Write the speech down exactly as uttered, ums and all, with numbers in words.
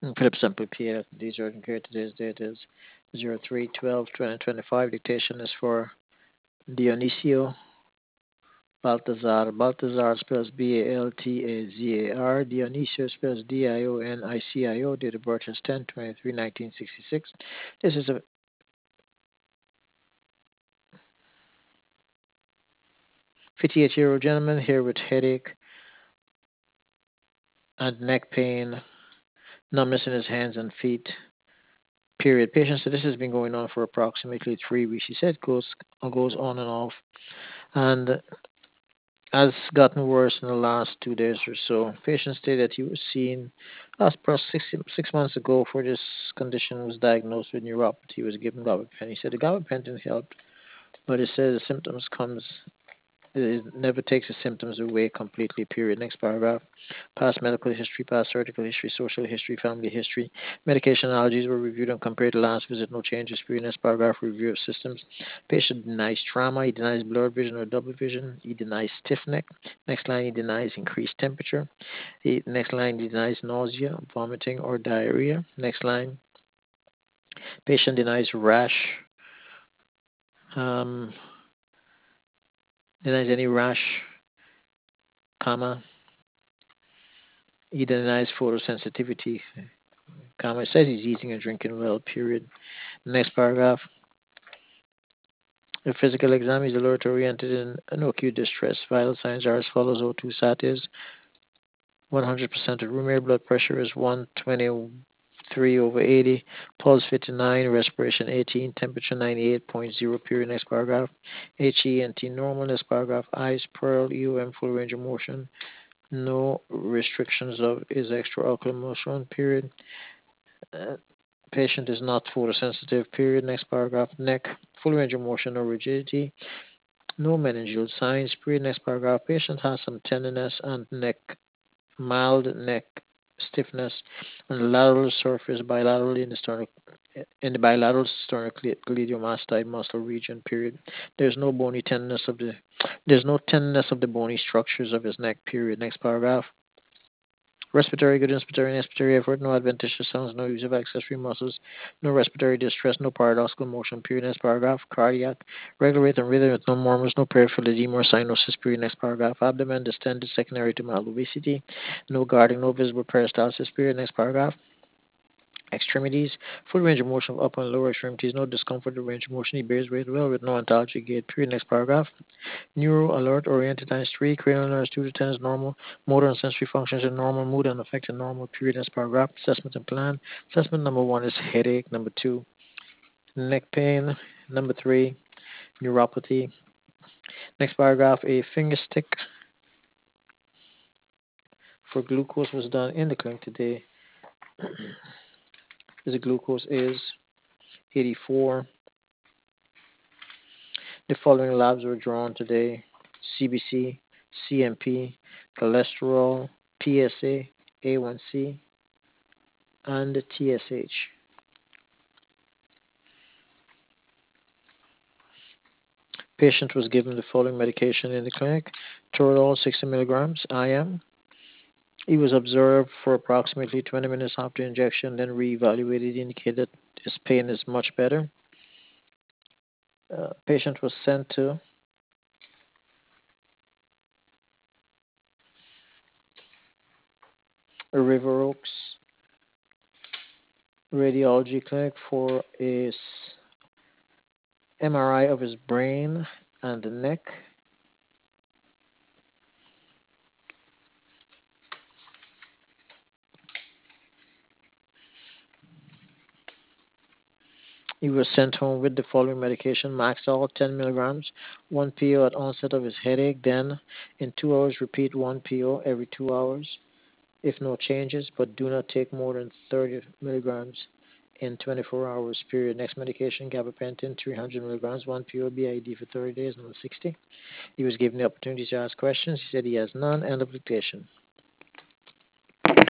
Philip Sample Pierre, these are here. Today's date is zero three twelve twenty twenty-five. Dictation is for Dionisio Baltazar. Baltazar spells B A L T A Z A R. Dionisio spells D I O N I C I O. Date of birth is ten twenty-three nineteen sixty-six. This is a fifty-eight year old gentleman here with headache and neck pain, numbness in his hands and feet. Period. Patient said this has been going on for approximately three weeks. He said goes goes on and off, and has gotten worse in the last two days or so. Patient stated that he was seen last pro- six six months ago for this condition, was diagnosed with neuropathy. He was given gabapentin. He said the gabapentin helped, but he said the symptoms comes it never takes the symptoms away completely, period. Next paragraph. Past medical history, past surgical history, social history, family history. Medication allergies were reviewed and compared to last visit. No changes. Period. Next paragraph. Review of systems. Patient denies trauma. He denies blurred vision or double vision. He denies stiff neck. Next line. He denies increased temperature. He, next line. He denies nausea, vomiting, or diarrhea. Next line. Patient denies rash. Um, denies any rash, comma. He denies photosensitivity, comma. It says he's eating and drinking well, period. Next paragraph. A physical exam is alert oriented in no acute distress. Vital signs are as follows. O two sat is one hundred percent of room air. Blood pressure is one twenty-three over eighty. Pulse fifty-nine. Respiration eighteen. Temperature ninety-eight point zero. Period. Next paragraph. H E N T normal. Next paragraph. Eyes pearl. U M full range of motion. No restrictions of is extraocular motion. Period. Uh, Patient is not photosensitive, period. Next paragraph. Neck, full range of motion or rigidity. No meningeal signs, period. Next paragraph. Patient has some tenderness and neck, mild neck stiffness on the lateral surface bilaterally in the sternal, in the bilateral sternocleidomastoid muscle region, period. There's no bony tenderness of the, there's no tenderness of the bony structures of his neck, period. Next paragraph. Respiratory, good inspiratory and expiratory effort, no adventitious sounds, no use of accessory muscles, no respiratory distress, no paradoxical motion, period. Next paragraph. Cardiac, regular rate and rhythm with no murmurs, no peripheral edema or cyanosis, period. Next paragraph. Abdomen distended secondary to mild obesity, no guarding, no visible peristalsis, period. Next paragraph. Extremities, full range of motion of upper and lower extremities, no discomfort or range of motion. He bears weight well with no ontology gait, period. Next paragraph. Neuro alert oriented times three, cranial nerves two to ten is normal, motor and sensory functions are normal, mood and affected normal, period. Next paragraph. Assessment and plan. Assessment number one is headache, number two, neck pain, number three, neuropathy. Next paragraph. A finger stick for glucose was done in the clinic today. The glucose is eighty-four. The following labs were drawn today: C B C, C M P, cholesterol, P S A, A one C, and T S H. Patient was given the following medication in the clinic: Toradol sixty milligrams I M. He was observed for approximately twenty minutes after injection, then reevaluated, indicated his pain is much better. Uh, patient was sent to a River Oaks radiology clinic for a M R I of his brain and the neck. He was sent home with the following medication: Maxol ten milligrams, one P O at onset of his headache, then in two hours repeat one P O every two hours. If no changes, but do not take more than thirty milligrams in twenty-four hours period. Next medication, gabapentin, three hundred milligrams, one P O B I D for thirty days, number sixty. He was given the opportunity to ask questions. He said he has none. End of dictation.